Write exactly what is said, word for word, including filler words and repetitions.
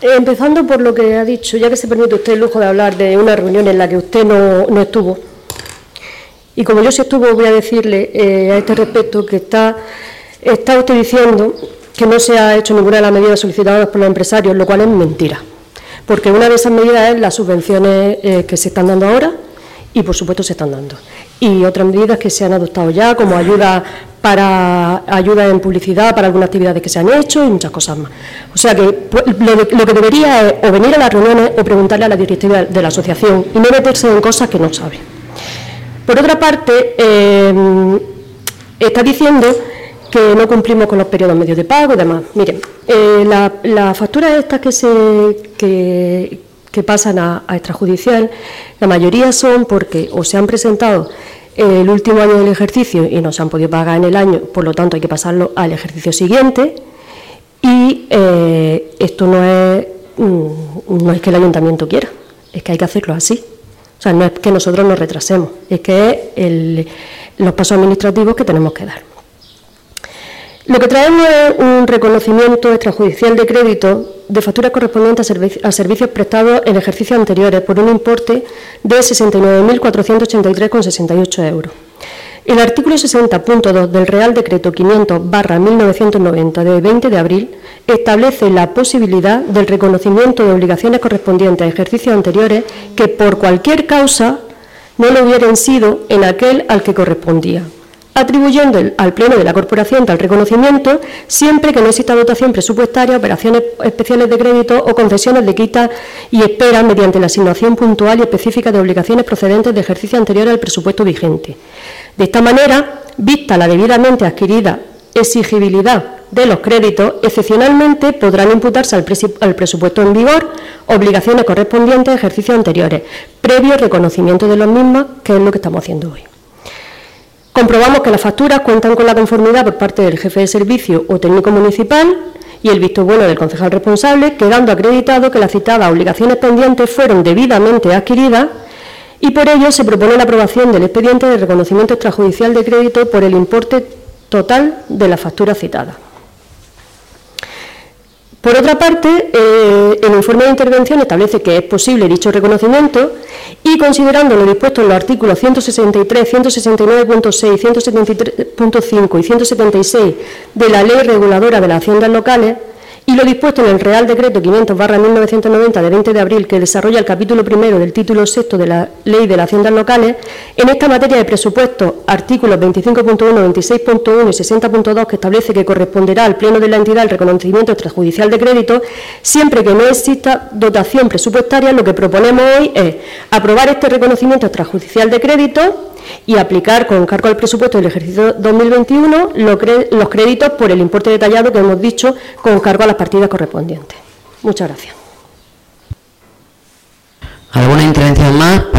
empezando por lo que ha dicho, ya que se permite usted el lujo de hablar de una reunión en la que usted no, no estuvo, y como yo sí estuvo, voy a decirle eh, a este respecto que está, está usted diciendo que no se ha hecho ninguna de las medidas solicitadas por los empresarios, lo cual es mentira, porque una de esas medidas es las subvenciones eh, que se están dando ahora, y por supuesto se están dando, y otras medidas que se han adoptado ya, como ayuda para ayuda en publicidad para algunas actividades que se han hecho y muchas cosas más. O sea que pues, lo, de, lo que debería es o venir a las reuniones o preguntarle a la directiva de la asociación y no meterse en cosas que no sabe. Por otra parte, eh, está diciendo que no cumplimos con los periodos medios de pago y demás. Miren, eh, las la facturas estas que se que, que pasan a, a extrajudicial, la mayoría son porque o se han presentado el último año del ejercicio y no se han podido pagar en el año, por lo tanto hay que pasarlo al ejercicio siguiente, y eh, esto no es, no es que el ayuntamiento quiera, es que hay que hacerlo así. O sea, no es que nosotros nos retrasemos, es que es el, los pasos administrativos que tenemos que dar. Lo que traemos es un reconocimiento extrajudicial de crédito de facturas correspondientes a, servici a servicios prestados en ejercicios anteriores por un importe de sesenta y nueve mil cuatrocientos ochenta y tres coma sesenta y ocho euros. El artículo sesenta punto dos del Real Decreto quinientos barra mil novecientos noventa de veinte de abril establece la posibilidad del reconocimiento de obligaciones correspondientes a ejercicios anteriores que por cualquier causa no lo hubieran sido en aquel al que correspondía, atribuyendo al Pleno de la Corporación tal reconocimiento siempre que no exista dotación presupuestaria, operaciones especiales de crédito o concesiones de quita y espera mediante la asignación puntual y específica de obligaciones procedentes de ejercicio anterior al presupuesto vigente. De esta manera, vista la debidamente adquirida exigibilidad de los créditos, excepcionalmente podrán imputarse al, al presupuesto en vigor obligaciones correspondientes a ejercicios anteriores, previo reconocimiento de los mismos, que es lo que estamos haciendo hoy. Comprobamos que las facturas cuentan con la conformidad por parte del jefe de servicio o técnico municipal y el visto bueno del concejal responsable, quedando acreditado que las citadas obligaciones pendientes fueron debidamente adquiridas, y por ello se propone la aprobación del expediente de reconocimiento extrajudicial de crédito por el importe total de las facturas citadas. Por otra parte, eh, el informe de intervención establece que es posible dicho reconocimiento y, considerando lo dispuesto en los artículos ciento sesenta y tres, ciento sesenta y nueve punto seis, ciento setenta y tres punto cinco y ciento setenta y seis de la Ley Reguladora de las Haciendas Locales y lo dispuesto en el Real Decreto quinientos barra mil novecientos noventa de veinte de abril, que desarrolla el capítulo primero del título sexto de la Ley de las Haciendas Locales, en esta materia de presupuesto, artículos veinticinco punto uno, veintiséis punto uno y sesenta punto dos, que establece que corresponderá al Pleno de la entidad el reconocimiento extrajudicial de crédito, siempre que no exista dotación presupuestaria. Lo que proponemos hoy es aprobar este reconocimiento extrajudicial de crédito y aplicar con cargo al presupuesto del ejercicio dos mil veintiuno los créditos por el importe detallado que hemos dicho, con cargo a las partidas correspondientes. Muchas gracias. ¿Alguna intervención más?